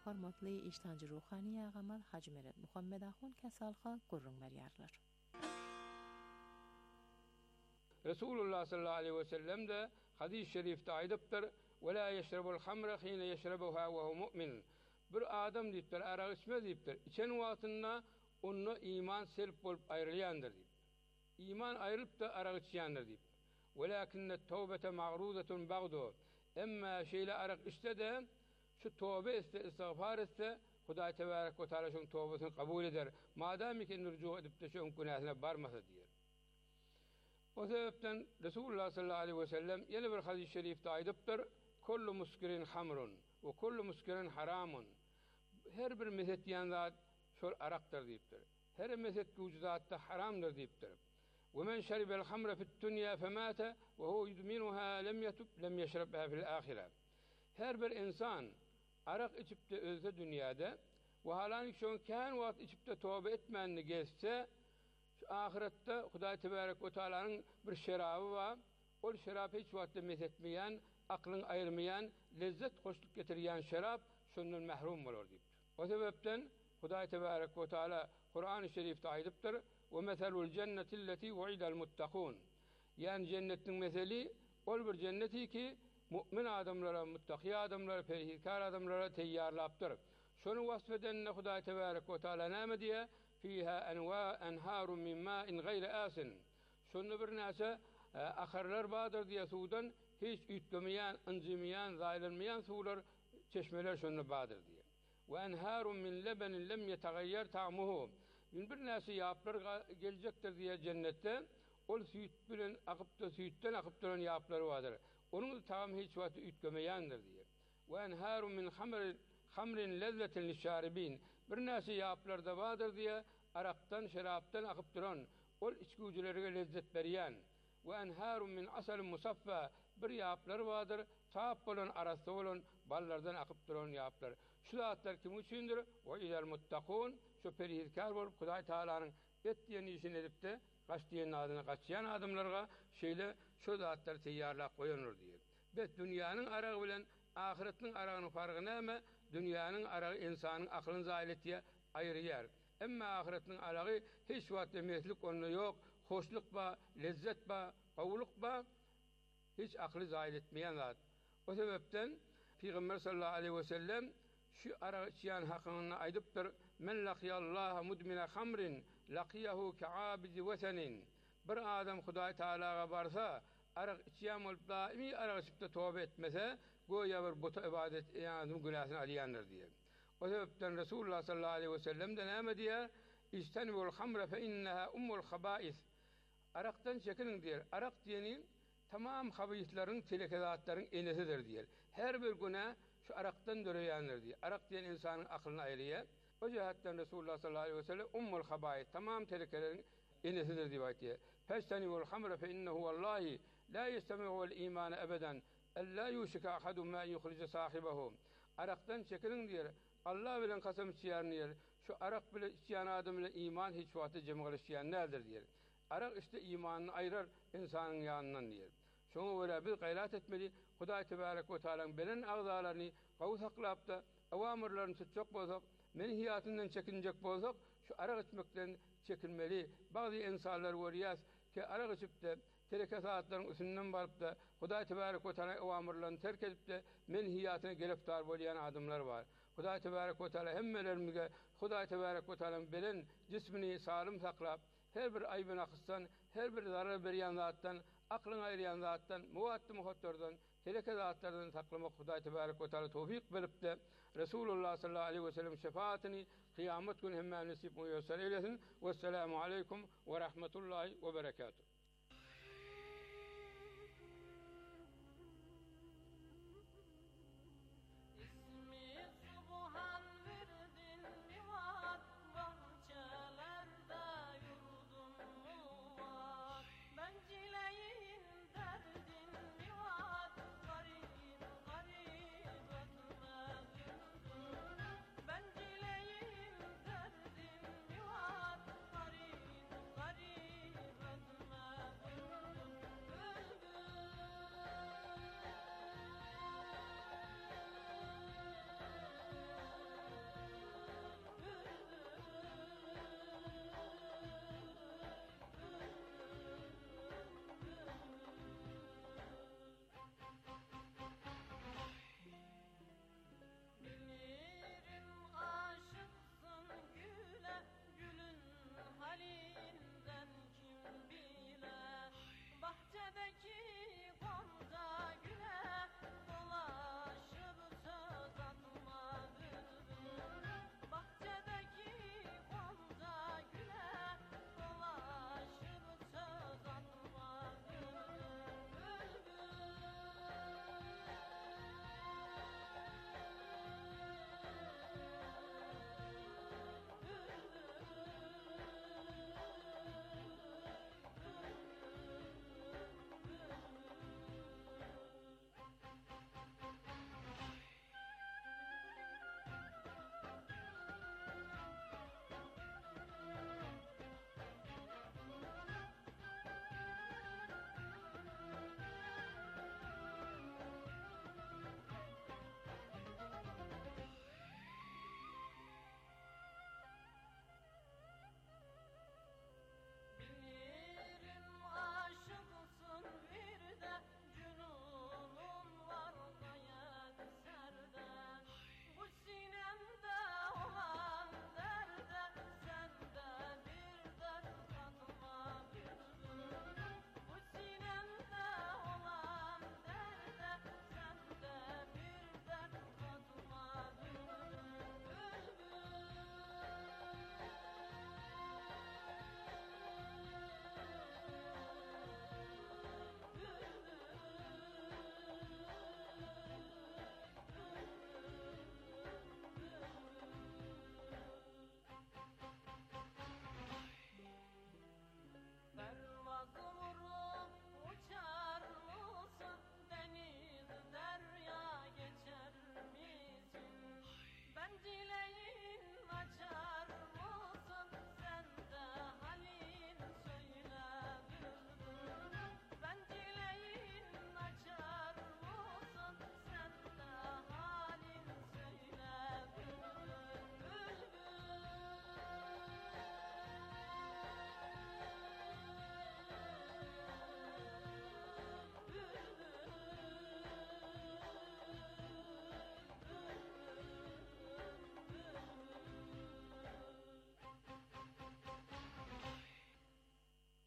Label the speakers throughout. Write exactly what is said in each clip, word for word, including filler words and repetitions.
Speaker 1: hormatly iştancı ruhani ağamal Hacı Meret Muhammed Ahun kasalha gurrun meriyarlar.
Speaker 2: Resulullah sallallahu aleyhi ve sellem de hadis-i şerifte aydıptır. وَلَا يَشْرَبُ الْخَمْرَ حِينَ يَشْرَبُهَا وَهُ مُؤْمِنٌ. Bir adam deyiptir, arak içmez deyiptir. İçen vaktinde onu iman selp olup ayrılayandır deyip. İman ayrılıp da arak içiyandır deyip. وَلَاكِنَّ التَّوْبَةَ مَغْرُودَةٌ بَغْدُ. Emma şeyle arak işte de şu tövbe iste, istiğfar iste, Hudaý Tebarek ve Teala şunun tövbesini kabul eder. Madem ki nurcu edip de şunun günahına varmasa diyor. O sebepten Resulullah sallallahu aleyhi ve sellem yeni bir hadis-i şerifte aydıptır. Kullu muskirin hamrun ve kullu muskirin haramun. Her bir mezet diyen zat şol araktır deyiptir. Her mezet vücudatta haramdır deyiptir. Ve men şeribel hamre fit dünya femate ve hu yudminuha lem yetub lem yeşrebha fil ahire. Her bir insan arak içip de özde dünyada ve halen şon kan vakt içip de tövbe etmenini geçse ahirette Hudaý Tebarek ve Teala'nın bir şerabı var. O şerap hiç vakti mezetmeyen, aklın ayırmayan, lezzet hoşluk getiriyen şerap şundan mahrum olur deyip. O sebepten Hudaý Tebarek ve Teala Kur'an-ı Şerif'te aydıptır. Ve meselul cennetilleti ve'idel muttakun. Yani cennetin meseli ol bir cenneti ki mümin adamlara, muttaki adamlara, perhizkar adamlara teyyarlaptır. Şunu vasfedenine Hudaý Tebarek ve Teala nâme diye fiha enva enharun min ma'in gayri asin. Şunu bir nase akarlar bağdır diye sudan hiç ütlemeyen, ıncımayan, zaylanmayan sular, çeşmeler şunu bağdır diye. Ve enharun min lebenin lem yetegayyar ta'muhu. Bir nase yaplar gelecektir diye cennette ol süt bilen akıp da sütten akıp duran yapları vardır. Onun tam hiç vakti ütlemeyendir diye. Ve enharun min hamrin hamrin lezzetin lişaribin. Bir nase yaplar da vardır diye araktan, şeraptan akıp duran ol içgücülere lezzet veriyen. Ve enharun min asalin musaffa. Bir yaplar vardır, sahip olan, arası olan ballardan akıp duran yaplar. Şu zatlar kim içindir? Ve idel muttakun. Şu perhizkar olup Hudaý Teala'nın et diyen işini edip de kaç diyen adına kaçayan adamlarga şeyle şu zatlar teyyarlap koyanır diye. Ve dünyanın arağı bilen ahiretin arağının farkına ama dünyanın arağı insanın aklını zahil ettiği ayrı yer. Ama ahiretin arağı hiç vakti meslik onunla yok. Hoşluk ba, lezzet ba, kavuluk ba, hiç aklı zahil etmeyen zat. O sebepten Peygamber sallallahu aleyhi ve sellem şu ara içiyen hakkında aydıptır. Men laqiyallaha mudmine hamrin laqiyahu ka'abidi vesenin. Bir adam Hudaý Teala'ga barsa arak içiyen olup daimi arak içip de tövbe etmese goya bir buta ibadet yani günahını alayandır diye. O sebepten Resulullah sallallahu aleyhi ve sellem de nâme diye İstenibul hamre fe inneha ummul habâis. Araktan çekinin diyor. Arak diyenin tamam habislerin, telekezatların enesidir diyor. Her bir günah şu araktan döreyendir diyor. Arak diyen insanın aklını ayrıya. O cihetten Resulullah sallallahu aleyhi ve sellem ummul habâis. Tamam telekelerin enesidir diyor. Festenibul hamre fe innehu vallahi la yestemi'ul imane ebeden. Ella yuşika ahadun ma yukhrice sahibehu. Araktan çekinin diyor. Allah bilen kasam içiyen diyor. Şu arak bile içiyen adam ile iman hiç vakti cemgal içiyen nedir diyor. Arak işte imanını ayırar insanın yanından diyor. Şunu böyle bir gayret etmeli. Hudaý Tebarek ve Teala'nın belen ağzalarını kavu saklap da avamirlerini tutacak bolsak, menhiyatından çekinecek bolsak şu arak içmekten çekinmeli. Bazı insanlar var yaz ki arak içip de tereke saatlerin üstünden varıp da Hudaý Tebarek ve Teala avamirlerini terk edip de menhiyatına giriftar bolayan adamlar var. Hudaý Tebarek ve Teala hemmelerimize Hudaý Tebarek ve Teala'nın belen cismini sağlam saklap her bir aybına kıssan, her bir zarar veren zattan, aklını ayırayan zattan, muvattı muhattordan, teleke zatlardan saklamak Hudaý Tebarek ve Teala tevfik verip de Resulullah sallallahu aleyhi ve sellem şefaatini kıyamet günü hemen nasip müyesser eylesin. Vesselamu aleyküm ve rahmetullahi ve berekatuhu.
Speaker 3: Garip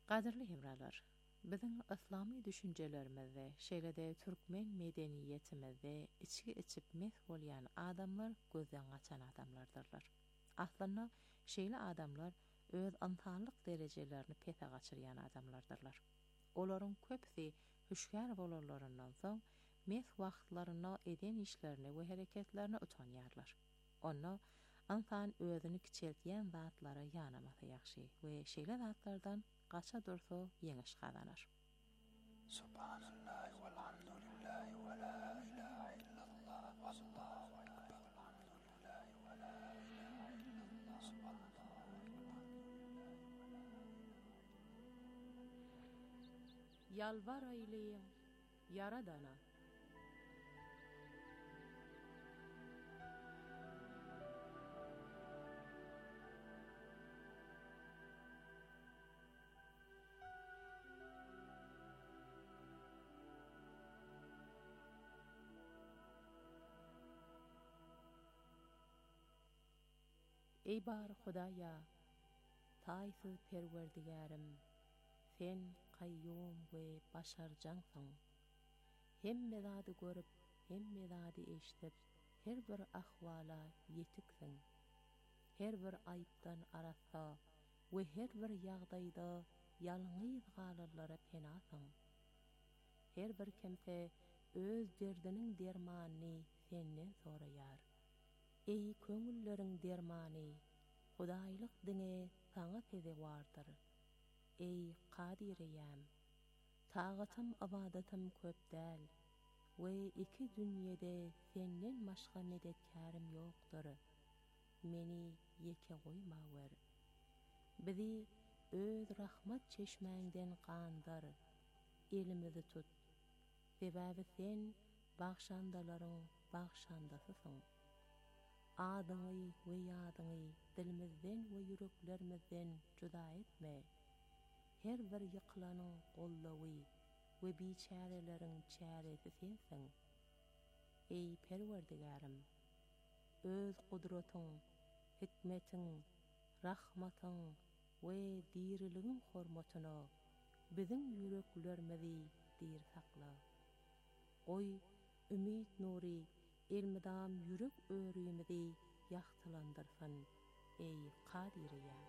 Speaker 1: Qadirli hemralar, bizim islami düşüncelerimizde, şeýle-de türkmen medeniýetimizde içki içip meth bolýan adamlar gözden gaçan adamlardyrlar. Aslynda şeýle adamlar öz antanlyk derejelerini pete gaçyrýan adamlardyrlar. Olaryň köpsi hüşgär bolarlaryndan soň meth wagtlaryna eden işlerini we hereketlerini utanýarlar. Onda antan özüni kiçeltýän zatlary ýanamasy ýakşy we şeýle zatlardan gaça dursa ýeňiş gazanar.
Speaker 3: Subhanallah walhamdulillah wa la ilaha illallah wallahu akbar walhamdulillah wa la ilaha illallah subhanallah.
Speaker 1: Yalvar eyleýin Yaradana. Ey bar Hudaýa, taýsy perwerdigarim, sen qayyum we başarjansyň. Hemme zady görüp, hemme zady eşdip, her bir ahwala ýetiksiň. Her bir aýpdan arasa we her bir ýagdaýda ýalňyz galarlara penasyň. Her bir kimse öz derdiniň dermanyny senden soraýar. Ey köňülleriň dermany, Hudaýlyk diňe saňa teze wardyr. Ey Qadireyem, tagatym ibadatym köp däl we iki dünýede senden başga medetkärim ýokdur. Meni ýeke goýma wer. Bizi öz rahmat çeşmäňden gandyr. Elimizi tut. Sebäbi sen bagşandalaryň bagşandasysyň. Adyňy we ýadyňy dilimizden we yüreklerimizden juda etme. Her bir ýyklanyň gollawy we biçäreleriň çäresi sensiň. Ey Perwerdigarim, öz gudratyň, hikmetiň, rahmatyň we diriligiň hormatyna biziň yüreklerimizi dir sakla. Oy ümit nuri elmidam yürek öýrümizi ýaktylandyrsyn, ey Qadireyem.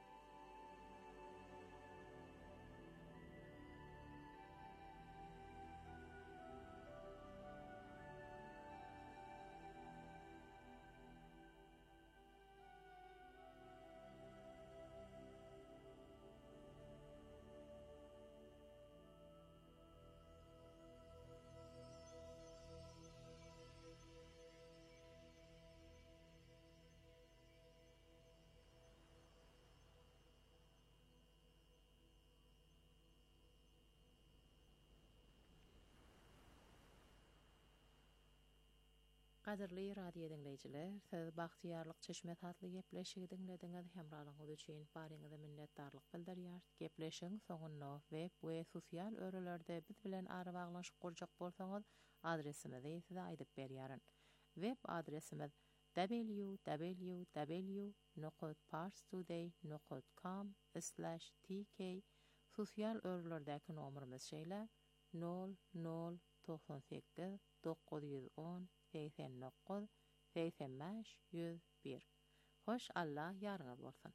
Speaker 1: Qadirli radio dinleyijiler, siz Bagtyarlyk Çeşmet adly gepleşigi dinlediňiz. Hemralyňyz üçin baryňyza minnetdarlyk bildirýär. Gepleşigiň soňunda web we sosial örelerde biz bilen ara baglanşyp gurjak bolsaňyz, adresimizi size aýdyp berýärin. Web adresimiz w w w nokta parstoday nokta com slash t k. Sosial örelerdäki nomerimiz şeýle nol nol doksan sekiz dokuz yüz on seksen dokuz seksen beş yüz bir. Hoş Allah ýarňyz bolsun.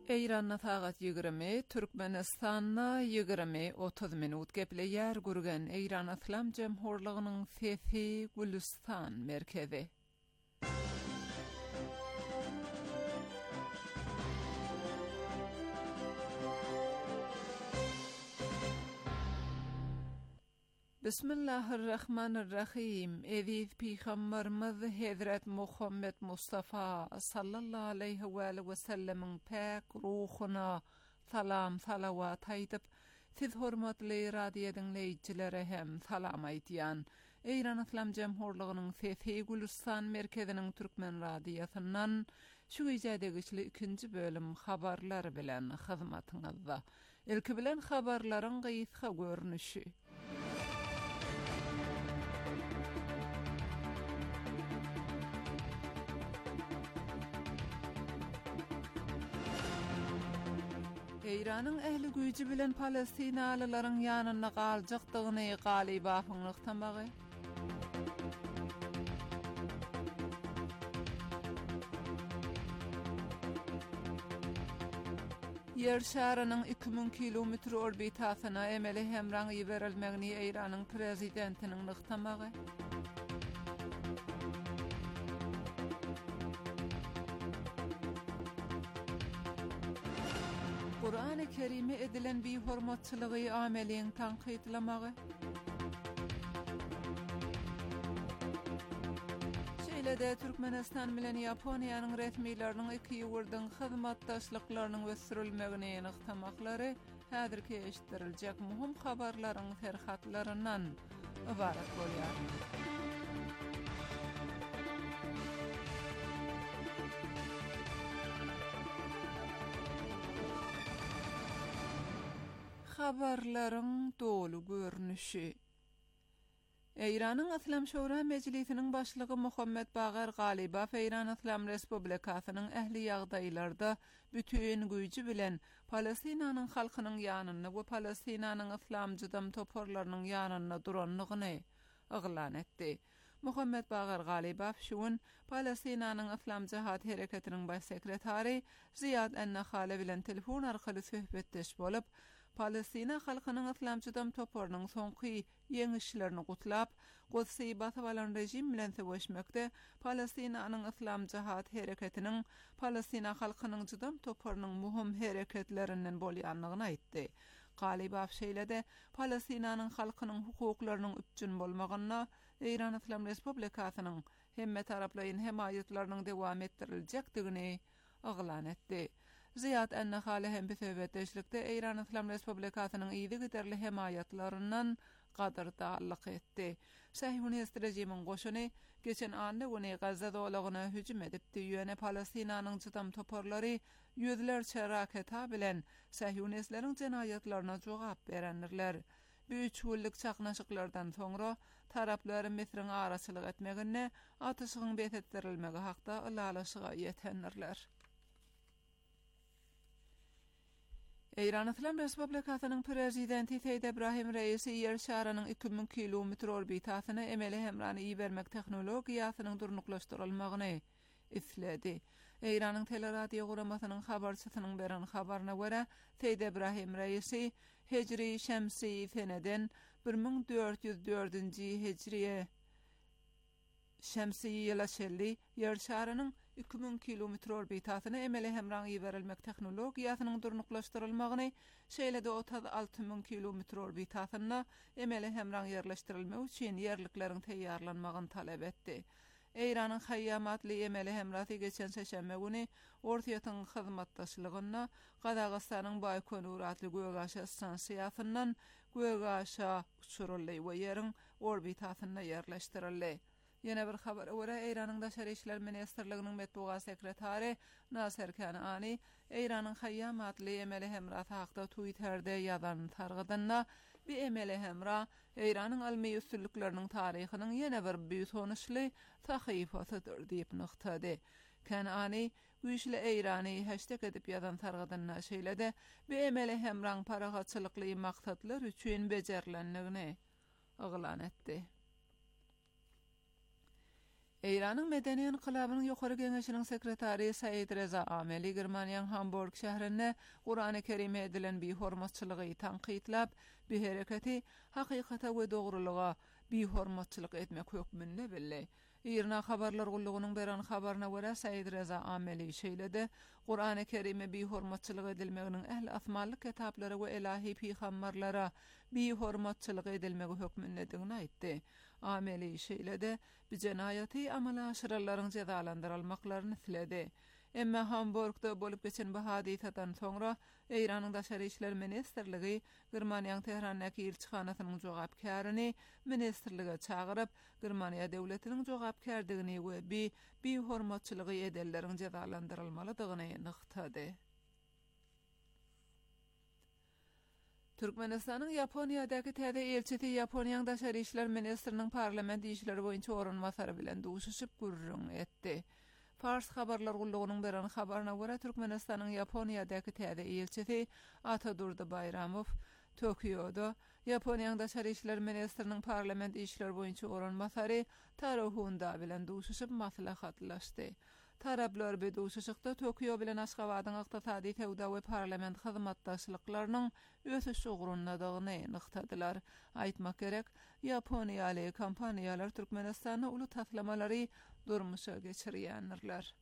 Speaker 4: Eýranna tagat ýigirmi, Türkmenistanna ýigirmi otuz minut gepleýär gürgen Eýran Islam Jemhurlygynyň Fethi Gülistan merkezi. Bismillahirrahmanirrahim. Eziz Peygamberimiz Hazret Muhammed Mustafa sallallahu aleyhi ve sellem'in pek ruhuna salam salavat aýdyp, siz hormatly radio dinleýijilere hem salam aýdýan. Eýran Islam Jemhurlygynyň Fethi Gülistan merkeziniň Türkmen radiosyndan şu ýerdäki ikinji bölüm habarlar bilen hyzmatyňyzda. Ilki bilen habarlaryň gysga görnüşi. Eýranyň ähli güýji bilen Palestinalylaryň ýanyna galjykdygyny Galibafyň ykdamagy. Yer şäheriniň iki ming kilometr orbitasyna emeli hemraň ýeberilmegini Eýranyň prezidentiniň ykdamagy. Kur'an-ı Kerim'e edilen bir hormatçılığı ameliň tanqidlamagy. Şeýle-de Türkmenistan bilen Ýaponiýanyň resmiýetleriniň iki ýurdyň hyzmatdaşlyklarynyň ösürilmegini ykdamaklary häzirki eşitdiriljek muhim habarlaryň ferhatlaryndan ibaret bolýar. Habarlaryň dolu görnüşi. Eýranyň Islam Şura Mejlisiniň başlygy Muhammed Bagar Galibaf Eýran Islam Respublikasynyň ähli ýagdaýlarda bütün güýji bilen Palestinanyň halkynyň ýanyna we Palestinanyň islamjydam toporlarynyň ýanyna duranlygyny oglan etdi. Muhammed Bagar Galibaf şuň Palestinanyň Islam Jihad Hereketiniň baş sekretary Ziyad Ennahale bilen telefon arkaly söhbetdeş bolup, Palestina halkynyň islamjydam toporunyň soňky ýeňişlerini gutlap, Gudsy basabalan rejim bilen söwüşmekde Palestinanyň Islam Jihad Hereketiniň Palestina halkynyň jydam toporunyň muhim hereketlerinden bolýanlygyny aýtdy. Galibaf şeýle-de Palestinanyň halkynyň hukuklarynyň üpjün bolmagyna Eýran Islam Respublikasynyň hemme taraplaryň hemaýetleriniň dowam etdiriljakdigini oglan etdi. Ziyad Ennahale hem bir söhbetdeşlikde Eýran Islam Respublikasynyň ýygy giderli hemaýatlaryndan gadardarlyk etdi. Sahyonist rejimiň goşuny geçen anda güni Gazza dowlagyna hüjüm edipdi. Ýöne Palestinanyň jydam toporlary ýüzlerçe raketa bilen sahyonistlaryň jenaýatlaryna jogap berenler. Bu üç günlük çaqnaşyklardan soňra taraplar Misriň araçylyk etmegine atyşygyň betetdirilmegi hakda ulalaşyga ýetenler. Eýran Islam Respublikasynyň prezidenti Seýid Ibrahim Reisi ýer şäheriniň iki ming kilometr orbitasyna emeli hemrany iýbermek tehnologiýasynyň durnuklaşdyrylmagyny isledi. Eýranyň teleradio guramasynyň habarçysynyň beren habaryna görä, Seýid Ibrahim Reisi Hejri Şemsi seneden bir ming dört ýüz dördünji Hejriye Şemsi ýyla şelli ýer şäheriniň iki ming kilometr orbitasyna emeli hemraň iýberilmek tehnologiýasynyň durnuklaşdyrylmagyny, şeýle-de otuz alty ming kilometr orbitasyna emeli hemraň ýerleşdirilmek üçin ýerlikleriň teýýarlanmagyny talap etdi. Eýranyň Hayyamatly emeli hemraty geçen seşembe güni Ortaýatyň hyzmatdaşlygyna Gazagystanyň Baykonur adly göwgaşa stansiýasyndan göwgaşa uçuruldy we ýeriň orbitasyna ýerleşdirildi. Yine bir haber görä Eýranyň Daşary işler ministrliginiň medpugat sekretary Nasir Kanani Eýranyň Hayyamatly emeli hemraty hakda Twitter'de ýazan targydyna bir emeli hemra Eýranyň almy üstünlikleriniň taryhynyň ýene bir büýük sahyfasydyr diýip noktady. Kanani güýçli Eýrany hashtag edip ýazan targydyna şeýle-de bir emeli hemraň paragatçylykly maksatlar üçin bejerlendigini oglan etdi. Eýranyň medeni inqilabynyň ýokary geňeşiniň sekretary Said Reza Ameli Germaniýanyň Hamburg şäherinde Qur'an-ı Kerime edilen bi-hormatçylygy tanqidlap, bu hereketi hakykata we dogrulyga bi-hormatçylyk etmek hökmünde bildi. İrna habarlar gullugynyň beren habaryna görä Said Reza Ameli şeýledi, Qur'an-ı Kerime bi-hormatçylyk edilmeginiň ähli asmanlyk kitaplary we ilahi peýgamberlere bi-hormatçylyk edilmegi hökmündedigini aýtdy. Ameli şeýledi, bu jenayaty amala aşyrallaryň cezalandyrylmaklaryny tiledi. Emma Hamburgda bolup geçen bu hadiseden soňra Eýranyň Daşary işler ministrligi Germaniýanyň Tehrandaky elçixanasynyň jogapkaryny ministrlige çagyryp, Germaniýa döwletiniň jogapkardygyny we bi bi-hormatçylygy edenleriň cezalandyrylmalydygyny nykdady. Türkmenistanyň Ýaponiýadaky täze elçisi Ýaponiýanyň Daşary işler ministriniň parlament işleri boýunça orunmasary bilen duşuşyp gurrun etdi. Fars habarlar gullugynyň beren habaryna görä Türkmenistanyň Ýaponiýadaky täze elçisi Atadurdy Bayramow Tokioda Ýaponiýanyň Daşary işler ministriniň parlament işleri boýunça orunmasary Taro Honda bilen duşuşyp maslahatlaşdy. Taraplar bu duşuşykda Tokio bilen Aşgabatyň ykdysady tewda we parlament hyzmatdaşlyklarynyň ösüş ugrundadygyny nyktadylar. Aýtmak gerek, Ýaponiýaly kompaniýalar Türkmenistanyň uly taslamalary durmuşa geçirýänler.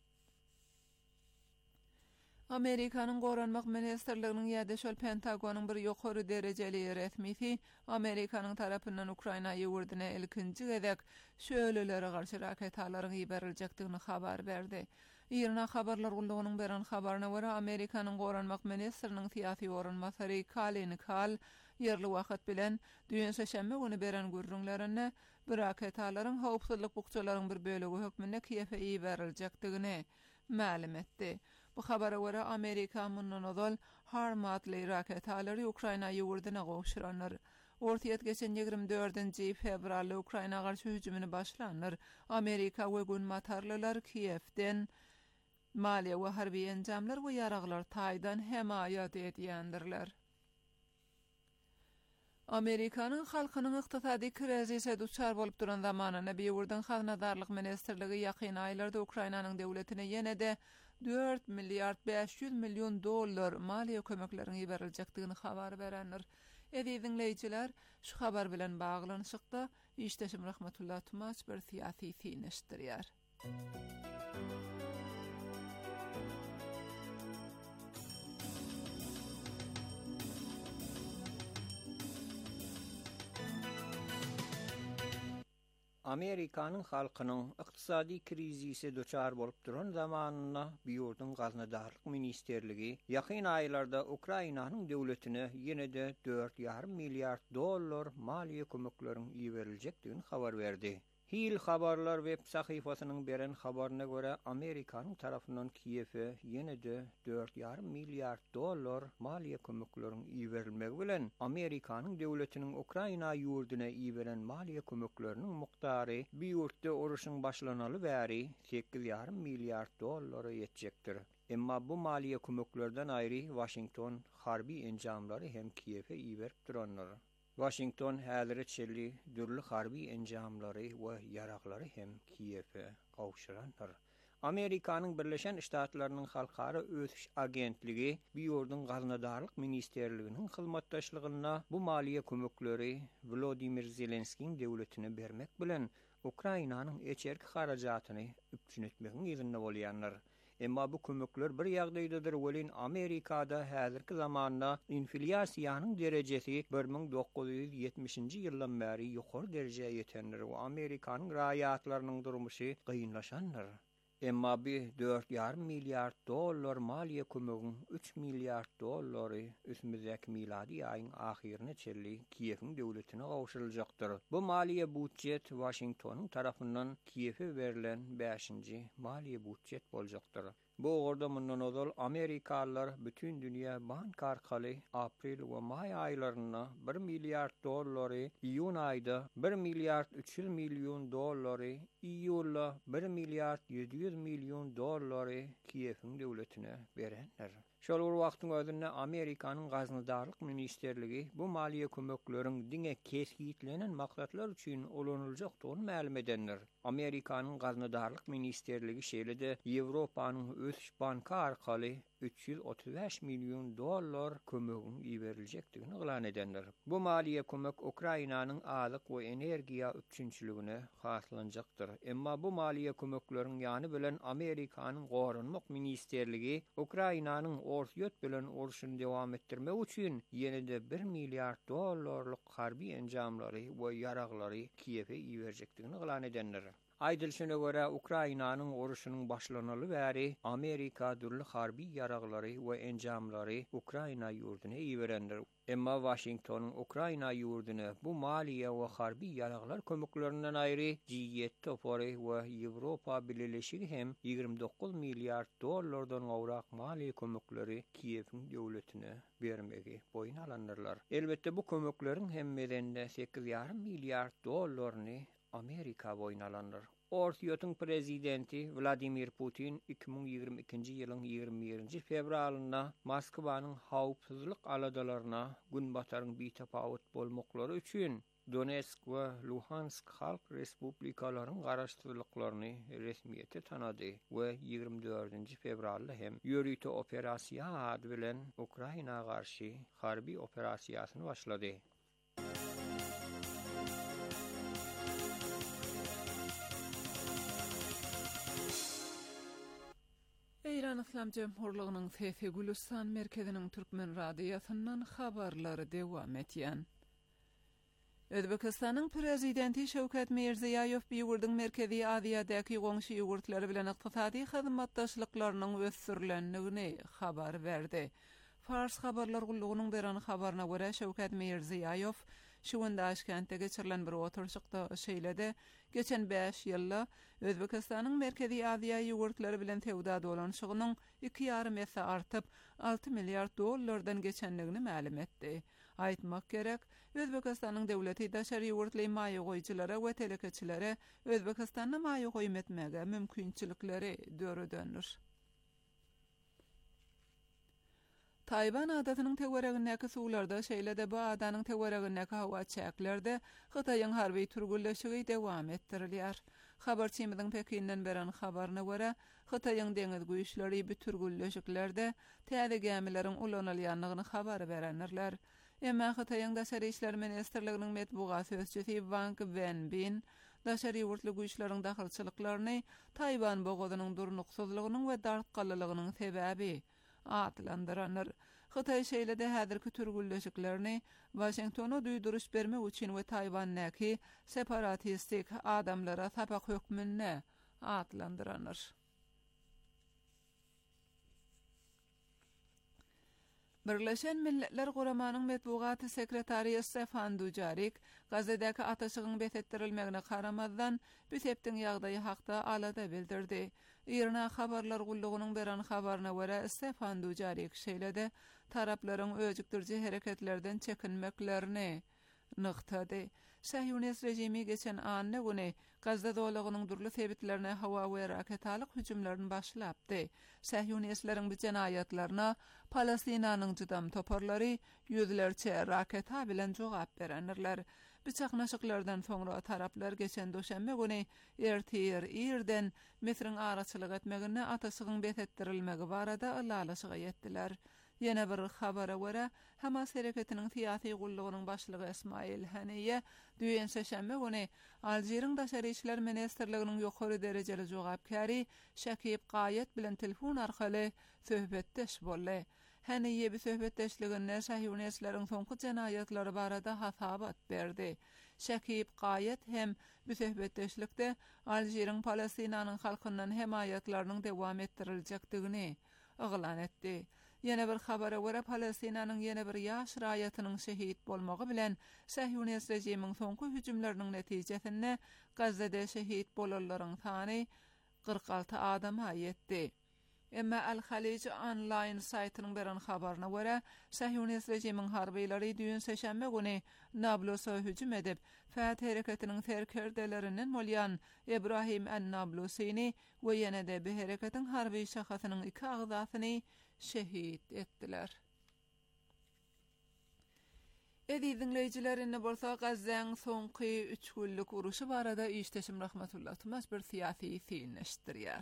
Speaker 4: Amerikanyň Goranmak ministrliginiň ýa-da şol Pentagonyň bir ýokary derejeli resmisi Amerikanyň tarapyndan Ukrainaýa ýurdine ilkinji gezek şöylelere garşy raketalaryň ýeberiljakdygyny habar berdi. Ýerine habarlar gullugynyň beren habaryna görä Amerikanyň Goranmak ministriniň syýasy orunmasary Kalin Kal ýerli wagt bilen düýün şeşembe güni beren gurrunlaryny bir raketalaryň howpsuzlyk bukçalaryň bir bölegi hökmünde Kiýewe ýeberiljakdygyny ma'lum etdi. Bu habara görä Amerika mundan ozal Harmatly raketalary Ukraina ýurduna gowşuranlar. Ortaýat geçen ýigirmi dördünji fevralda Ukraina garşy hüjümini başlanlar. Amerika we gün matarlylar Kiýewden maliýe we harby enjamlar we ýaraglar taýdan hemaýat edýändirler. Amerikanyň halkynyň ykdysady krizise duçar bolup duran zamanynda bir ýurdun haznadarlyk ministrligi ýakyn aýlarda Ukrainanyň döwletine ýene-de dört milyard beş yüz milyon dollar maliýe kömeklerini ýeberiljakdygyny habar berenler. Eýdi dinleýijiler, şu habar bilen baglanyşykda işdeşim Rahmetullah Tumas bir syýasy syneşdirýär.
Speaker 5: Amerikanyň halkynyň ykdysady krizise duçar bolup duran zamanynda biýurdun gaznadarlyk ministerligi ýakyn aýlarda Ukrainanyň döwletine ýene-de dört ýarym milliard dollar maliýe kömeklerini ýeberiljakdygyny habar berdi. Hil habarlar web sahyfasynyň beren habaryna görä Amerikanyň tarapyndan Kiýewe ýene-de dört ýarym milliard dollar maliýe kömeklerini ýeberilmegi bilen Amerikanyň döwletiniň Ukraina ýurduna ýeberen maliýe kömekleriniň mukdary bir ýurtda uruşyň başlanaly bäri sekiz ýarym milliard dollara ýetjekdir. Emma bu maliýe kömeklerden aýry Washington harby enjamlary hem Kiýewe ýeberip duranlar. Washington häzir çelli dürli harby enjamlary we ýaraklary hem Kiýewe gowşuranlar. Amerikanyň Birleşen Ştatlarynyň halkara ösüş agentligi bir ýurdun gaznadarlyk ministerliginiň hyzmatdaşlygyna bu maliýe kömekleri Volodymyr Zelenskiň döwletine bermek bilen Ukrainanyň eçerki harajatyny üpçünetmegiň ýerinde bolýanlar. Emma bu kömekler bir ýagdaýdadyr welin Amerikada häzirki zamanda inflyasiýanyň derejesi bir ming dokuz yüz ýetmişinji ýyldan bäri ýokary derejeye ýetenler we Amerikanyň raýatlarynyň durmuşy gynlaşanlar. Emma bir dört ýarym milliard dollar maliýe kömegiň üç milliard dollary üsmüzdäki miladi ýylyň ahyrına çelli Kiýewiň döwletine gowşuruljakdyr. Bu maliýe budjet Washingtonyň tarapyndan Kiýewe berilen beşinji maliýe budjet boljakdyr. Bu orada mundan ozal Amerikalılar bütün dünya bank arkaly aprel we may aýlaryna bir milliard dollary, iýun aýda bir milliard üç yüz milyon dollary, iýulda bir milliard ýedi yüz milyon dollary Kiýewiň döwletine berenler. Şol bir wagtyň özünde Amerikanyň Gaznadarlyk Ministerligi bu maliýe kömekleriň diňe kesgitlenen maksatlar üçin ulanyljakdygyny ma'lum edenler. Amerikanyň Gaznadarlyk Ministerligi şeýle-de Ýewropanyň Ösüş banka arkaly üç yüz otuz beş milyon dollar kömegin iberiljakdygyny elan edenler. Bu maliýe kömek Ukrainanyň azyk we energiýa üçinçiligine haslanjakdyr. Emma bu maliýe kömekleriň ýany bilen Amerikanyň Gorunmak Ministerligi Ukrainanyň orsyýet bilen uruşyny dowam etdirmek üçin ýene-de bir milliard dollarlyk harby enjamlary we ýaraglary Kiýewe iberjekdigini elan edenler. Aýdylşyna görä Ukrainanyň uruşynyň başlanaly bäri Amerika dürli harby ýaraglary we enjamlary Ukraina ýurduny iberendir. Emma Washingtonyň Ukraina ýurduny bu maliýe we harby ýaraglar kömeklerinden aýry G ýedi topary we Ýewropa Birleşigi hem ýigirmi dokuz milliard dollardan gowrak maliýe kömekleri Kiýewiň döwletine bermegi boyun alanlarlar. Elbetde bu kömekleriň hemmedende sekiz ýarym milliard dollaryny Amerika boyun alanlar. Orsyýetyň prezidenti Vladimir Putin iki bin ýigirmi ikinji ýylyň ýigirmi birinji fevralynda Moskwanyň hawpsuzlyk aladalaryna gün bataryň bitapawut bolmaklary üçin Donetsk we Luhansk halk respublikalaryň garaşdyrlyklaryny resmiýete tanady we ýigirmi dördünji fevralda hem ýörüýte operasiýa ady bilen Ukraina garşy harby operasiýasyny başlady.
Speaker 4: İran Islam Cemhurluğunyň Fefe Gülistan merkeziniň Türkmen radiosynyň habarlary dewam etýän. Özbekistanyň prezidenti Şewket Mirziýaýew ýurduň merkezi Aziýadaky goňşy ýurtlary bilen ykdysady hyzmatdaşlyklarynyň ösürilendigini habar berdi. Fars habarlar gullugynyň beran habaryna görä Şewket Mirziýaýew şu wanda Aşkentde geçirilen bir oturuşykda şeýlede geçen beş ýylda Özbekistanyň merkezi Aziýa ýurtlary bilen tewda dolanşygynyň iki ýarym esse artyp alty milliard dollardan geçenligini ma'lum etdi. Aýtmak gerek, Özbekistanyň döwleti daşary ýurtly maýy goýjylary we telekeçilere Özbekistanyň maýy goýmetmäge mümkinçilikleri döredändir. Tayvan adatynyň tegeregindäki suwlarda şeýle-de bu adanyň tegeregindäki hawa çäklerde Hytaýyň harby türgülleşigi dewam etdirilýär. Habarçymyzyň Pekinden beren habaryna görä, Hytaýyň deňiz güýçleri bu türgülleşiklerde täze gemileriň ulanylýanlygyny habar berenler. Emma Hytaýyň daşary işler ministrliginiň medbugat sözçüsi Wang Wenbin daşary ýurtly güýçleriň dahylçylyklaryny Tayvan bogadynyň durnuksuzlygynyň we dartgalylygynyň sebäbi atlandyranlar. Hytaý şeýle-de häzirki türgülleşiklerini Washingtona duýduruş bermek üçin we Taýwannäki separatistik adamlara tapak hökmüne atlandyranlar. Birleşen Milletler Guramanyň medbugaty sekretary Stefan Dujarric gazetedäki ataşygyň betetdirilmegine karamazdan bu septiň ýagdaýy hakda alada bildirdi. İran habarlar gullugynyň beran habaryna görä Stefan Dujarric şeýle-de taraplaryň özükdirji hereketlerden çekinmeklerini nıqtady. Sahyonist rejimi geçen anna güni Gazda dolagynyň durly sebitlerine hawa we raketalyk hüjümlerini başlapdy. Sahyonistlerin bu jenaýatlaryna Palestinanyň jydam toparlary ýüzlerçe raketa bilen jogap berenler. Bu çaqnaşyklardan soňra taraplar geçen doşanbe güni ertir ýerden metriň araçylyk etmegine atasygyň betetdirilmegi barada ýalaşyga ýetdiler. Yine bir habara görä Hamas hereketiniň tiýasy gullugynyň başlygy Ismail Haniye düýen şeşenbe güni Aljeryň daşary işler ministrliginiň ýokary derejeli jogapkary Şakib Gaýet bilen telefon arkaly söhbetdeş boldy. Haniye bu söhbetdeşliginde sahyonistlerin soňky jenaýatlary barada hasabat berdi. Şakib Gaýet hem bu söhbetdeşlikde Aljeryň Palestinanyň halkyndan hemayatlarynyň dewam etdiriljakdygyny elan etdi. Yine bir habara görä Palestinanyň yine bir ýaş raýatynyň şehit bolmagy bilen Sahyonist rejimiň soňky hüjümleriniň netijesinde Gazada şehit bolanlaryň sany kırk alty adama ýetdi. Emma Al-Khalic online saytynyň beren habaryna görä, Sahyonist rejimiň harbiýlary düýün seşänme güni Nablusa hüjüm edip, Fat hereketiniň terkerdelerinden bolýan Ibrahim en-Nablusini we ýene-de bu hereketiň harbiy şahasynyň iki agzasyny şehit etdiler. Edi dinleyijilerine bolsa Gazzaň soňky üç günlük uruşy barada işteşim rahmetullah Tumas bir siyasi fiilneşdirýär.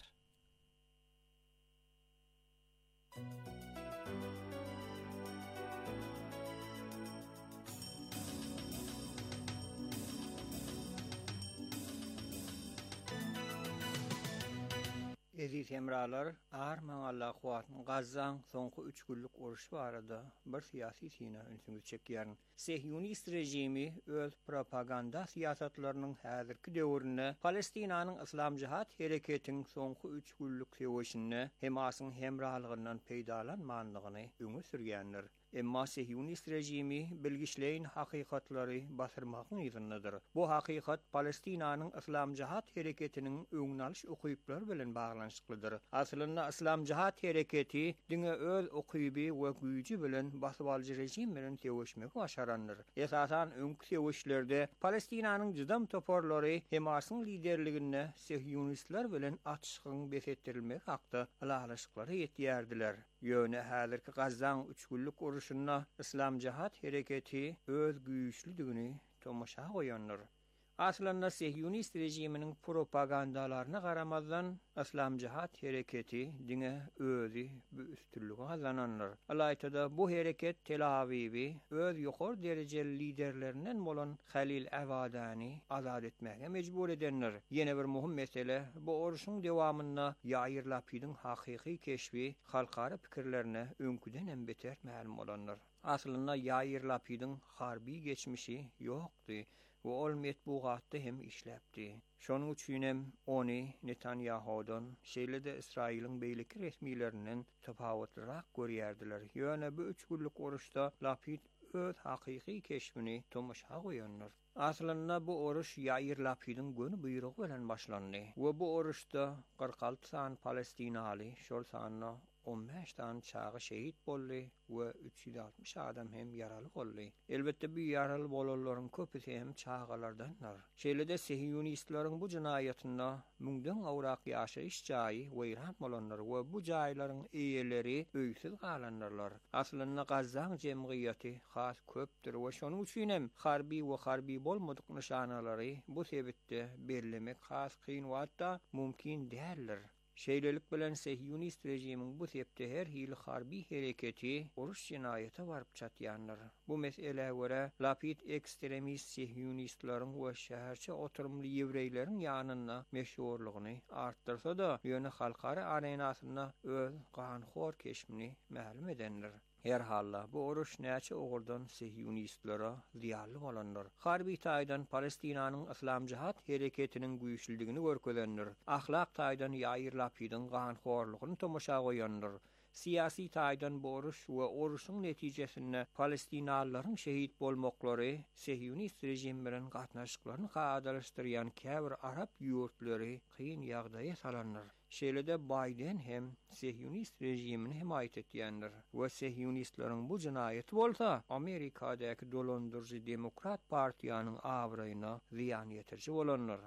Speaker 5: Eziz hemralar, arman Allah kuatın Gazzaň soňky üç günlük uruş barada bir siyasi sina ünsüňiz çekýär. Sahyonist rejimi öz propaganda siýasatlarynyň häzirki döwründe Palestinanyň Islam Jihad hereketiniň soňky üç günlük sewişini Hemasyň hemrahlygyndan peýdalanmanlygyny öňe sürýänler. Emma Sahyonist rejimi bilgiçleýin hakykatlary basyrmagyň ýerinidir. Bu hakykat Palestinanyň Islam Jihad hereketiniň öňüne alyş okyplar bilen baglanşyklydyr. Aslynda Islam Jihad hereketi diňe öz okyby we güýji bilen basyp alyjy rejim bilen tewişmek başarandyr. Esasan öňkü tewişlerde Palestinanyň jydam toporlary Hemasyň liderligine Sahyonistler bilen atşygyň besetdirilmek hakda alalaşyklary ýetýärdiler. Ýöne häzirki Gazzaň üç günlük uruşunda Islam Jihad hereketi öz güýçlüdigini tomaşa goýandyr. Aslında Sahyonist rejiminiň propagandalaryna garamazdan Islam Jihad hereketi diňe özi bu üstünlügi gazananlar. Alaytada bu hereket Tel Avivi öz ýokary derejeli liderlerinden bolan Halil Avadani azad etmäge mejbur edenler. Ýene bir muhim mesele bu uruşyň dewamynda Yair Lapid'in hakyky keşfi halkara pikirlerine öňküden hem beter ma'lum bolanlar. Aslında Yair Lapid'in harbi geçmişi ýokdy. Bu ol metbugatda hem işläpdi. Şonuň üçin hem ony Netanyahu'dan şeýle-de Israýlyň beýleki resmiýlerinden tapawutlyrak görýärdiler. Ýöne bu üç günlük uruşda Lapid öz hakyky keşfini tomaşa goýanlar. Aslında bu oruş Yair Lapid'in göni buýrugy bilen başlandy. We bu oruşda kırk altı san Palestinaly, şol sanyna on beş tan çağı şehit boldy we üç yüz altmış adam hem yaraly boldy. Elbetde bu yaraly bolanlaryň köpüsi hem çağalardanlar. Şeýle-de Sahyonistlaryň bu jinaýatynda müňden awrak ýaşaýyş jaýy weýran bolanlar we bu jaýlaryň eýeleri öýsiz galanlarlar. Aslynda Gazzaň jemgyýeti has köpdir we şonuň üçin hem harbi we harbi bolmadyk nişanalary bu sebäpde bellemek has kyn wagtda mümkin däldir. Şeýlelik bilen Sahyonist rejimiň bu sebäpde her hili harbi hereketi uruş jinaýaty baryp çatýanlar. Bu mesele görä Lapid ekstremist Sahyonistlaryň we şäherçi oturumly ýewreýleriň ýanyna meşhurlygyny artdyrsa da, ýöne halkara arenasynda öz ganhor keşmini ma'lum edenler. Her halla bu uruş näçe ogurdan Sahyonistlara ziýanly bolanlar. Harbi taýdan Palestinanyň Islam Jihad hereketiniň güýçlüligini görkelenler. Ahlak taýdan Yair Lapid'in ganhorlygyny tomaşa goýanlar. Siyasi taýdan bu uruş we uruşyň netijesinde Palestinalylaryň şehit bolmaklary Sahyonist rejim bilen gatnaşyklaryny gadalaşdyrýan käbir Arap ýurtlary kyn ýagdaýa salanlar. Şeýle-de Biden hem Sahyonist rejimini himayet etýändir. We Sahyonistlaryň bu jinaýaty bolsa Amerikadaky dolandyrjy Demokrat partiýanyň awraýyna ziýan ýetirji bolanlar.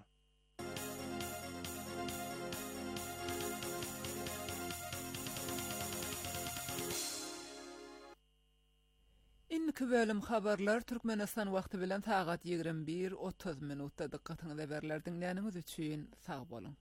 Speaker 4: Inki bölüm habarlar Türkmenistan wagty bilen saat ýigirmi bir otuz minutda diqqatyňyzy berler dinläniňiz üçin sag bolun.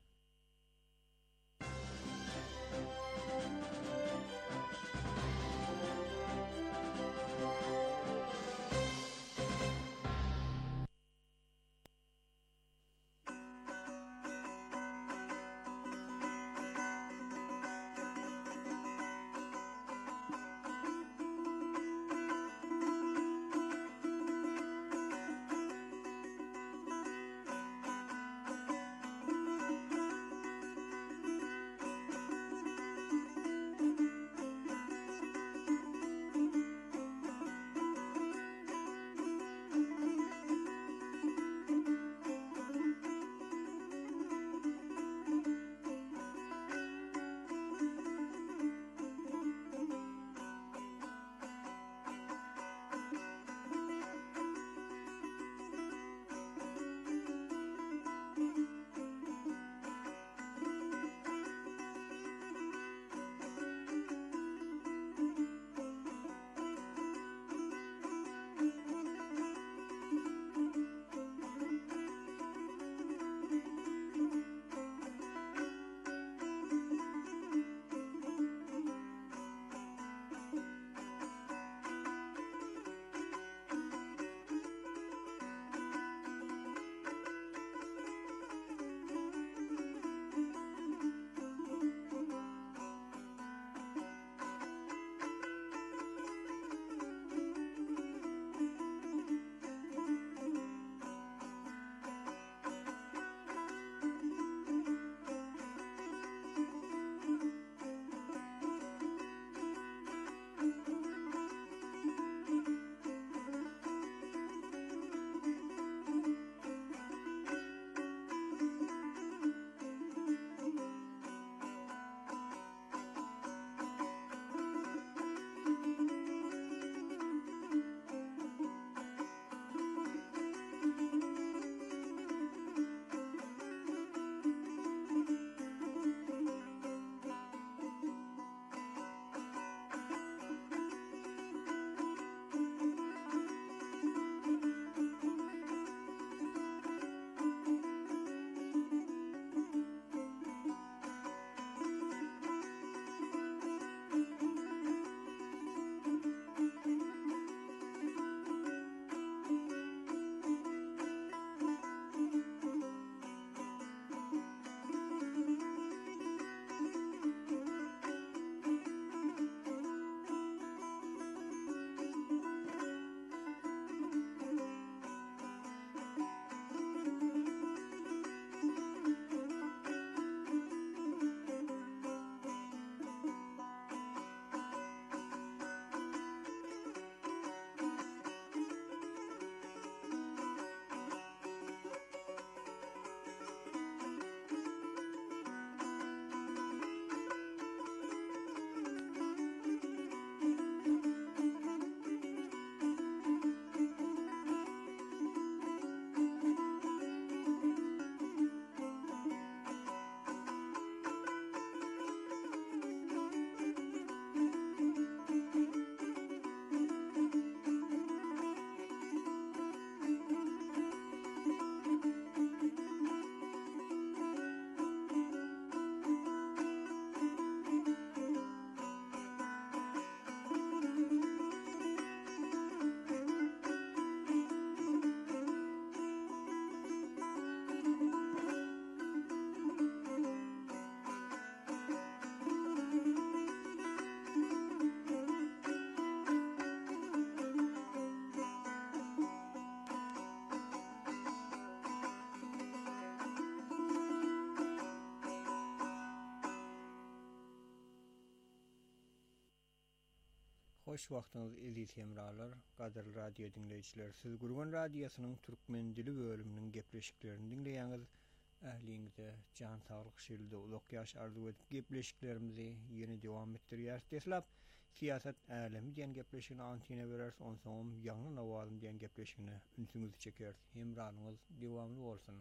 Speaker 5: Hoş wagtyňyz eziz hemralar, gaderli radio dinleýijiler. Siz Gurgan radiosynyň türkmen dili bölüminiň gepleşiklerini dinleýäňiz. Ähliňizde jan saglyk şeýlede ulak ýaş arzu edip gepleşiklerimizi ýene dowam etdirýär. Teslap siyasat alemi diýen gepleşigini antine berers, onsoň ýangy nawalym diýen gepleşigini ünsüňizi çeker. Hemralyňyz dowamly bolsun.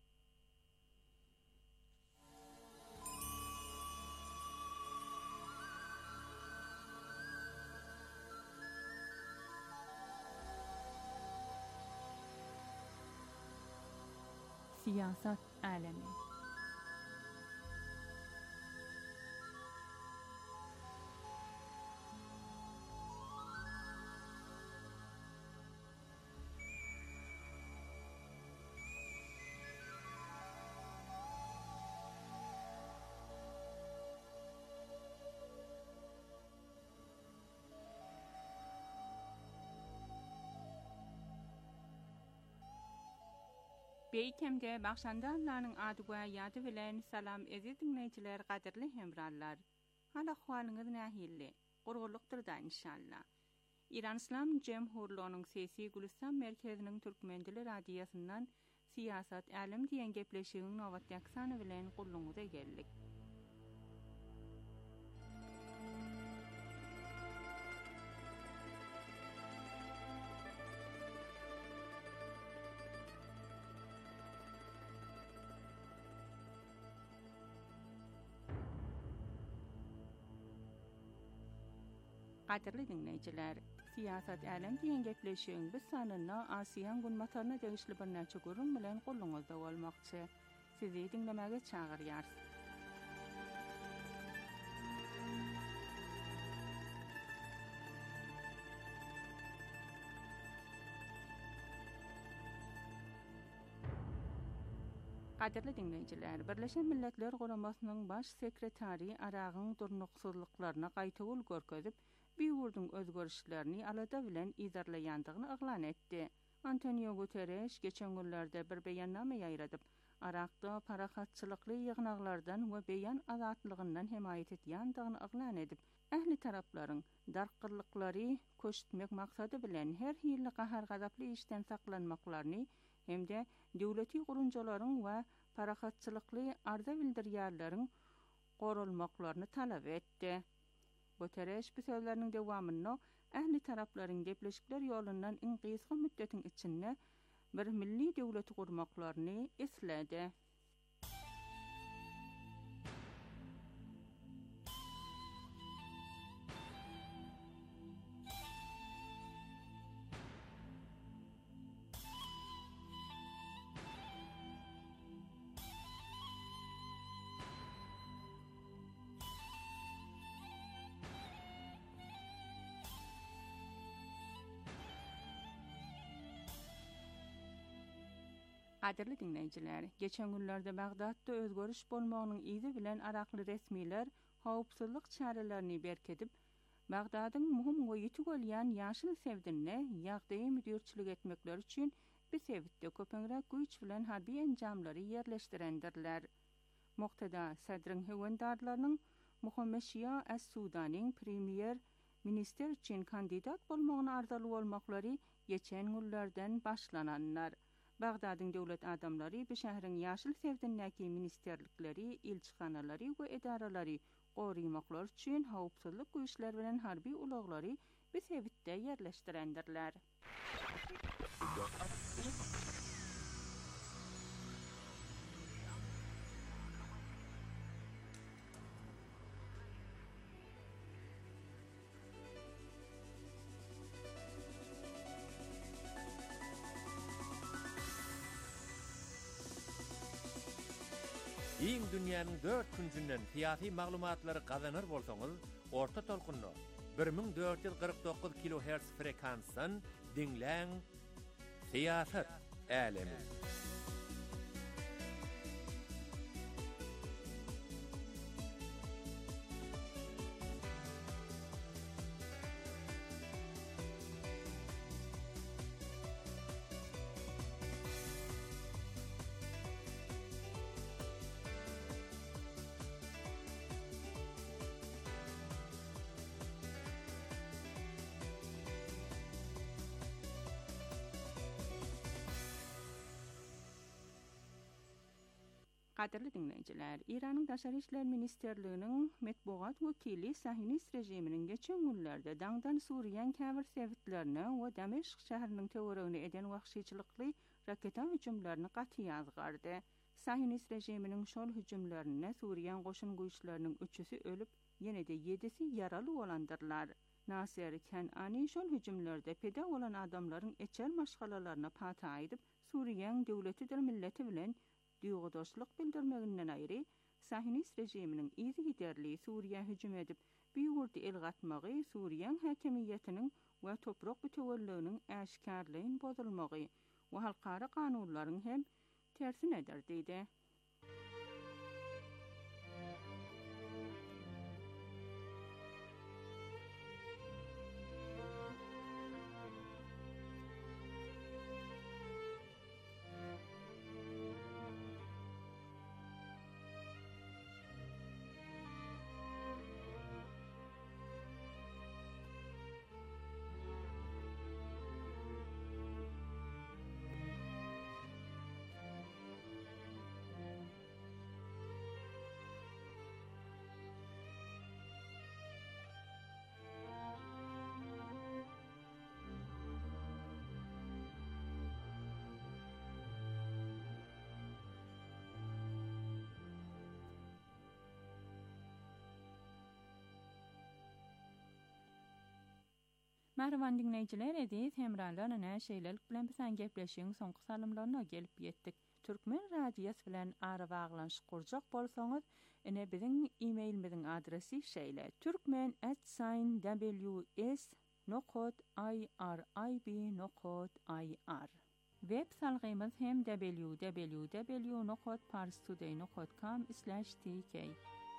Speaker 6: Siyasat alemi. Beytemde Baxşandarlaryň adyga ýady bilen salam eziz dinleýijiler, gaderli hemrallar. Hala ahwalyňyz nähilli? Gurgulukdyr da inşallah. İran İslam Jemhurlygynyň sesi Gülistan merkeziniň türkmen dili radiosundan siyasat alim diýen gepleşigiň nowat ýaksany bilen gulluňyza geldik. Gaderli dinleýijiler, siyasat alem diýen gepleşigiň biz sanyna Asiýan günmataryna degişli bir näçe görüm bilen gulluňyzda bolmakçy. Sizi dinlemäge çagyrýar. Gaderli dinleýijiler, Birleşen Milletler Guramasynyň baş sekretari Aragyň durnuksyzlyklaryna gaýtawul görkezip, Biwurdyň özgörüşlerini alada bilen izarlaýandygyny aglan etdi. Antonio Guterres geçen günlerde bir beýannama ýaýradyp, Arakda parahatçylykly ýygnaklardan we beýan azatlygyndan hemaýet etýändigini aglan edip, ähli taraplaryň darkyrlyklary köşetmek maksady bilen her hili gahar gazaply işden saklanmaklaryny hemde döwleti gurunjalaryň we parahatçylykly arza bildirýärleriň gorulmaklaryny talap etdi. Guterres bu sözleriniň dowamyny ähli taraplaryň gepleşikler ýolundan iň gysga müddetiň içinde bir milli döwleti gurmaklaryny esledi. Gaderli dinleýijiler, geçen günlerde Bagdatda özgörüş bolmagynyň izi bilen arakly resmiler howpsuzlyk çarelerini berkedip, Bagdadyň muhim goýuty bolýan ýaşyl sevdinne ýagdaýy müdürçilik etmekleri üçin bu sebitde köpeňrek güýç bilen harby enjamlary ýerleşdirendirler. Muqtada Sadryň höwendarlarynyň Muhammed Şia es-Sudanyň premier minister üçin kandidat bolmagyny arzaly bolmaklary geçen günlerden başlananlar. Bagdadyň döwlet adamlary bu şähriň ýaşyl sevdinnäki ministerlikleri, ilçihanalary we edaralary goruýmaklar üçin howpsuzlyk güýçleri bilen harby ulaglary bu sebitde ýerleşdirendirler.
Speaker 7: Iň dünýäniň dört küncünden siyasi maglumatlary gazanır bolsaňyz, orta tolkunly bir ming dört ýüz gyrk dokuz kilohertz frekansdan dinläň siyasat alemi.
Speaker 6: Qadirli dinleyiciler, İran'ın Daşary işler ministerliğinin metbuat wekili Sahinist rejiminin geçen günlerde daňdan Suriýan käbir sebitlerine we Dameşk şäheriniň töweregini eden wahşyçylykly raketa hüjümlerini gaty ýazgardy. Sahinist rejiminin şol hüjümlerine Suriýan goşun güýçleriniň üçüsi ölüp, ýene-de ýedisi ýaraly bolandyrlar. Nasir Kenani şol hüjümlerde pede bolan adamlaryň eçel maşgalalaryna pata aýdyp, Suriýan döwletidir milleti bilen duýgudaşlyk bildirmeginden aýry, Sahinist rejiminiň izi giderli Suriýa hüjüm edip biýurdy el gatmagy Suriýan häkimiýetiniň we toprak bütewelliginiň äşkarlygyny bozulmagy we halkara kanunlaryň hem tersine eder diýdi. Merhaban dinleyiciler, edis hemralarına näşeýlelik bilen bilen gepleşiň soňky salymlaryna gelip ýetdik. Türkmen radiýasy bilen ara baglanşyk gurjak bolsaňyz, ene biziň e-mailimiziň adresi şeýle: türkmen at w s nokta i r i b nokta i r. Web salgymyz hem w w w nokta parstoday nokta com slash t k.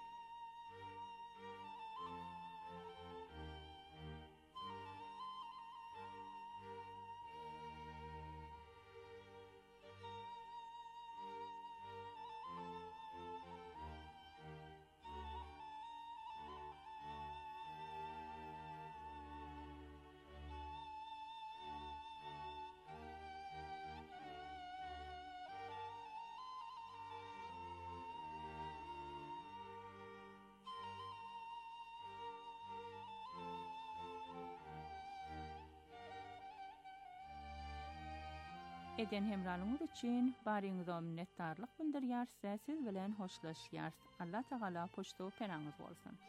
Speaker 6: Eden hemralyňyz üçin baryňyza minnetdarlyk bildirýär, siz bilen hoşlaşýar. Allah Taala poşto peraňyz bolsun.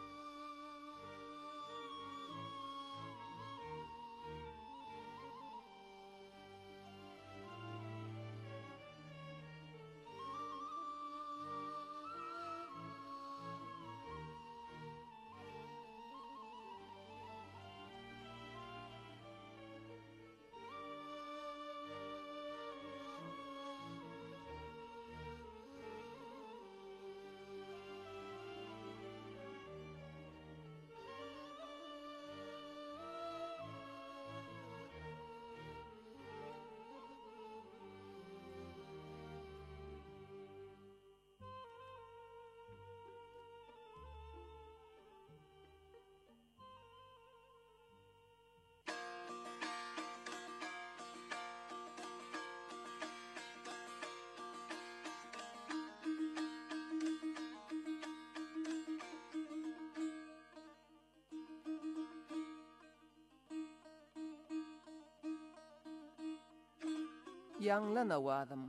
Speaker 4: Ýanglan awazym.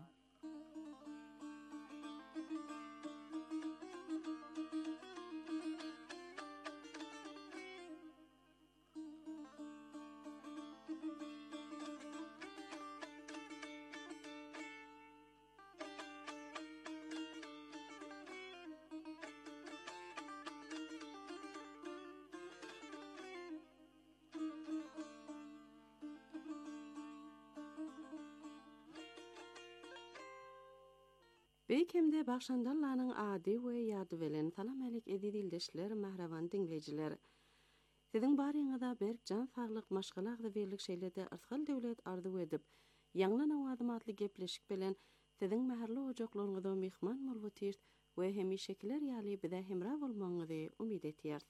Speaker 8: Beýkemde başlandanlaryň ady we ýady bilen salam alyk edildeşler, mahrawan dinleýijiler. Siziň baryňyzda berk jan saglyk maşgalagda berlik şeýlerde arsal döwlet arzu edip, ýanglan awazym atly gepleşik bilen siziň mäherli ojaklaryňyza mehman bolýar we hemişekiler ýaly bize hemra bolmaňyzy umyt etýär.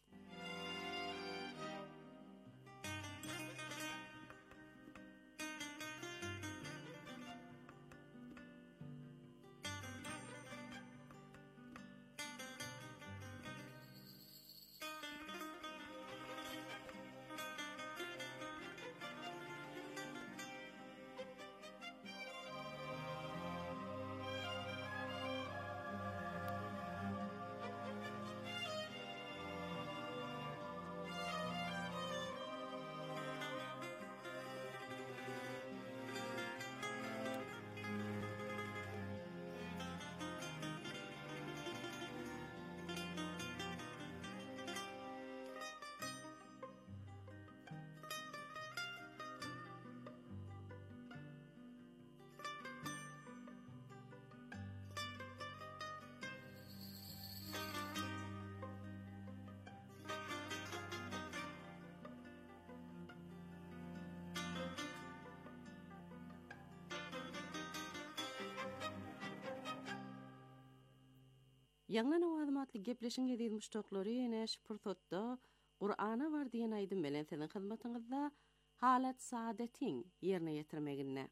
Speaker 8: Ýanlan awazmatly gepleşiň edil muştoklary ýene şu pursatda Qur'ana bar diýen aýdym bilen senin hyzmatyňyzda halat saadetiň ýerine ýetirmegine.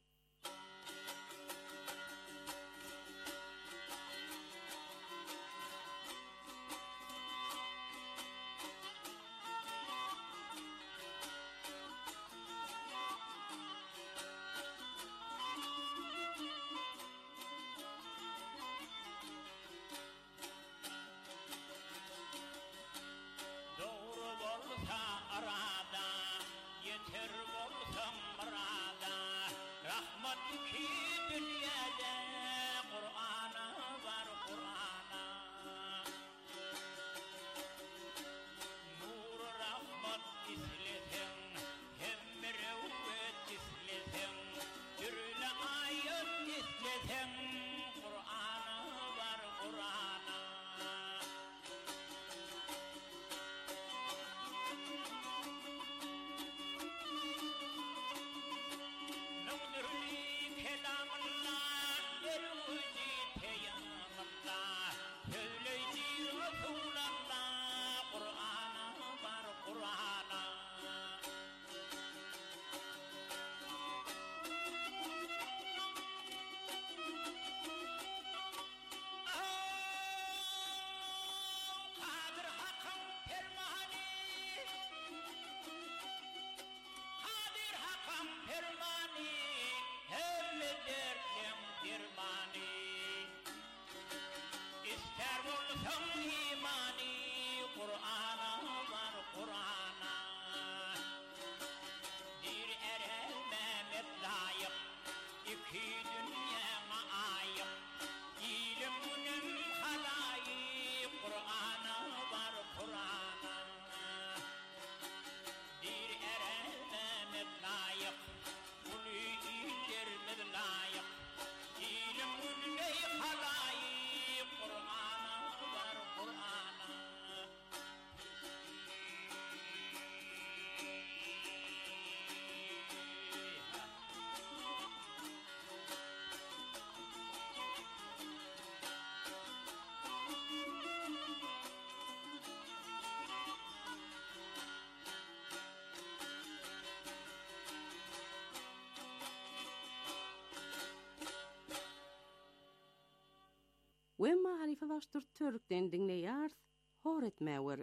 Speaker 8: Wemma harife başdyr Türkden dinleýär, hor etmäwer.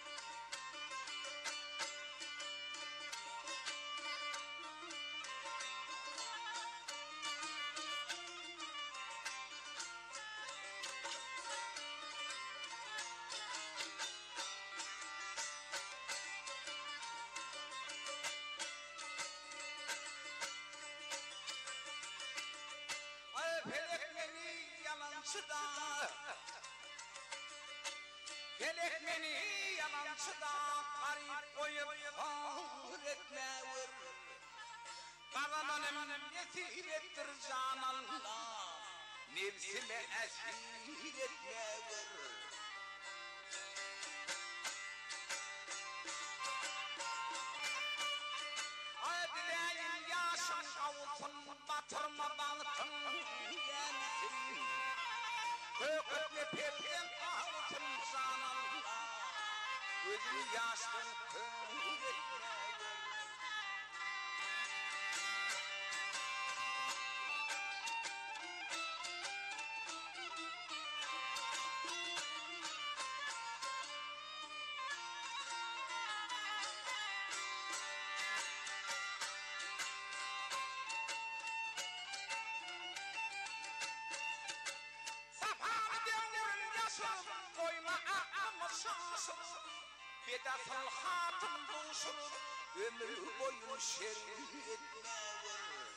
Speaker 3: Gelek meni yalançıda garip koyup hor etmäwer. Kalananım yetir ettir can Allah, nefsime esir etmäwer. Adileyin yaşın kavulsun, batırma balıkın yensin. Kökütle pepem kavulsun can Allah, gözünü yaştın kör etmäwer. Bedasal hatım buluşur, ömür boyu şerif etmäwer.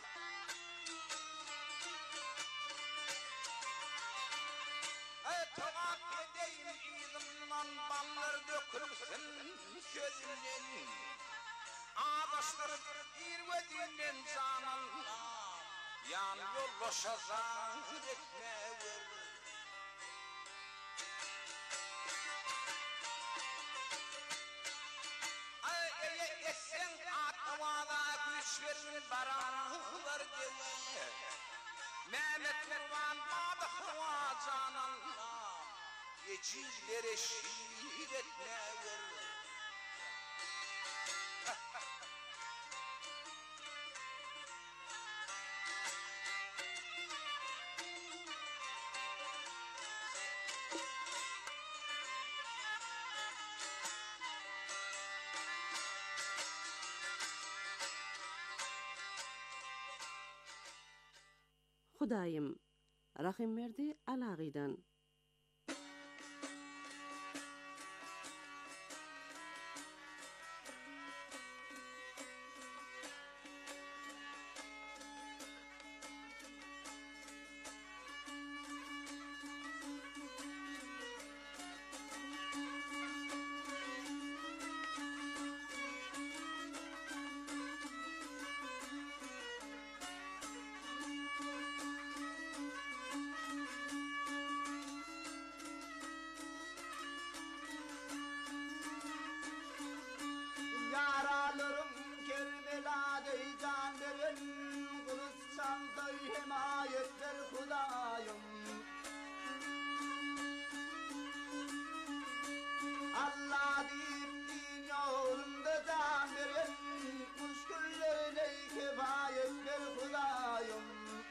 Speaker 3: Etogak edeyin izimden ballar dökülsün sözünden. Ağdaştırıp irvedinden can Allah, yan yoldaşa zahir etmäwer. Sen atmada güçlerin baranlar deve. Mehmet Kurban badı hava can Allah, Ecillere şiir etmeler.
Speaker 8: Hudayım Rahim Merdi Alagidan.
Speaker 3: Yaralarım Kerbela'da can veren, kılıçsan da himayet ver Hudayım. Allah deyip din yolunda can veren, müşküllerine kefayet ver Hudayım.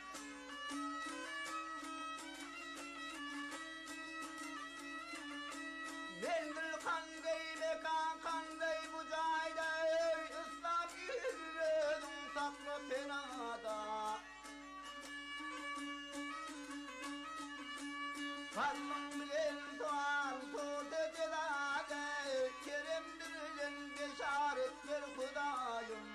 Speaker 3: Mendil kangay mekan kangay bu cayda, İslam yürüdüm saklı penada. Karnım bilen doğan torda celade, Kerem bilen beşaret ver Hudayım.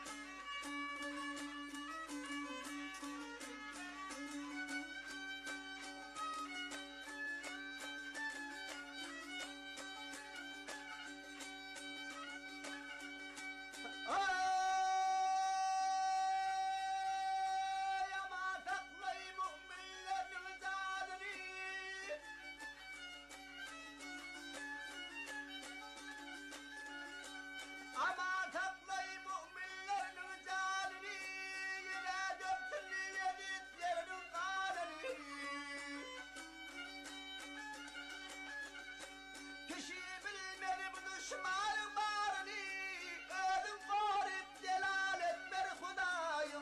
Speaker 3: Kişi bilmeli bu düşmanın bağrını, ölüm varıp delalet ver Hudayım.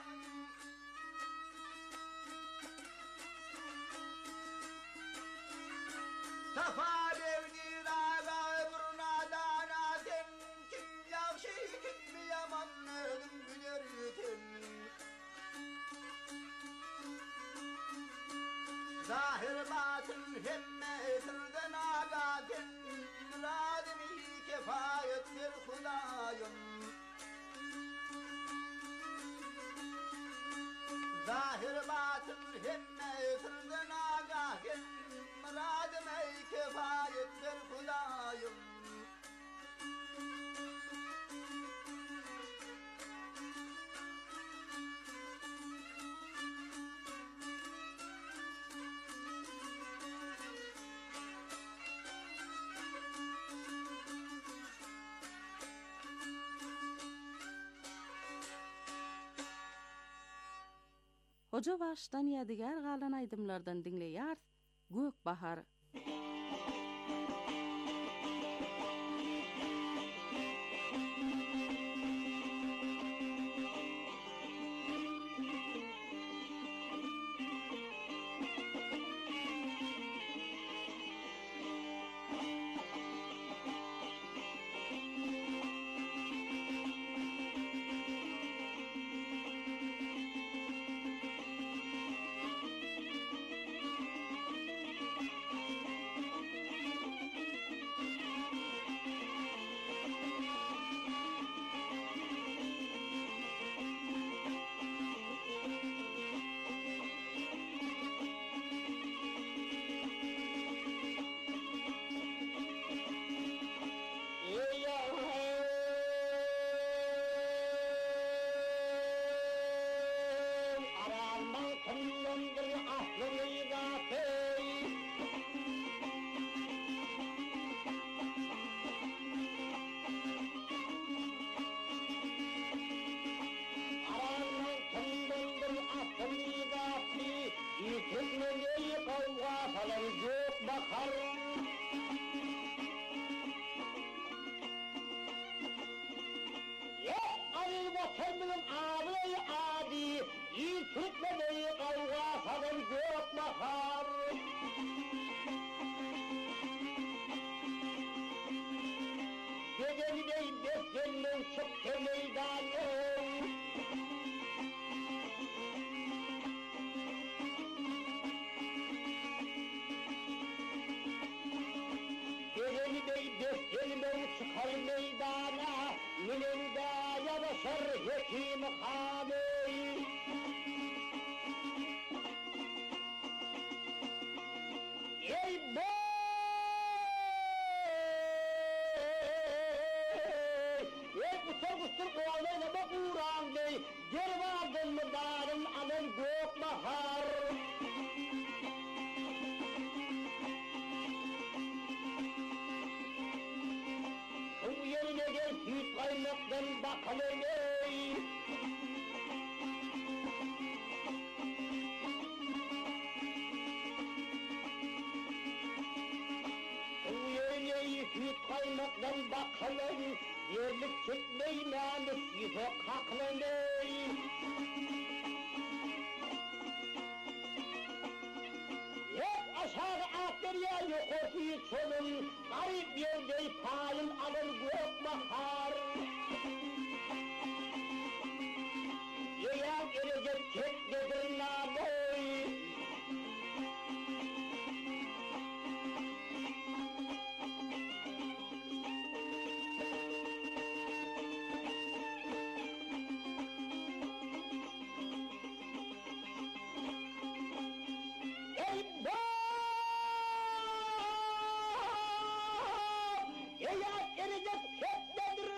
Speaker 3: Safa devdir ağa ömrüne danaten, kim yakşı kim yaman ölüm bilirken. Zahir batın hemmetirden ağaken, müradimi kefayet ver Hudayım. Zahir batın hemmetirden ağaken, müradimi kefayet ver Hudayım.
Speaker 8: Hoca baştan yadigar galan aydımlardan dinleýär Gök Bahar.
Speaker 9: Türkmeneyi kavga salın gök mahar. Dedeni bey beslenmen çıktı meydanım. Dedeni bey beslenmen çıkar meydana. Mininde yanaşır hekim haney. Ey bey! Ey kusur kusur kovalayla bak uğran bey. Geri vardın mı darın alın gök bahar. Şu yerine gel süt kaymaktan bakalım ey. Süt kaymaktan bakalım, yerlik çıkmayı namus yüzü kaklanır. Hep aşağı atlar ya yukarı solun, garip yerde payın alın gök